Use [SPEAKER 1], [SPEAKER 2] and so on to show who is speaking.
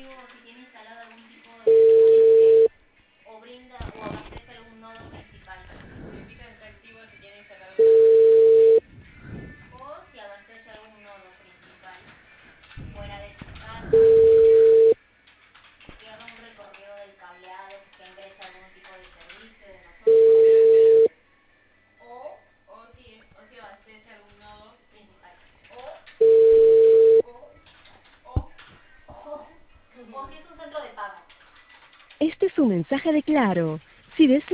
[SPEAKER 1] Este es un mensaje de Claro. Si deseas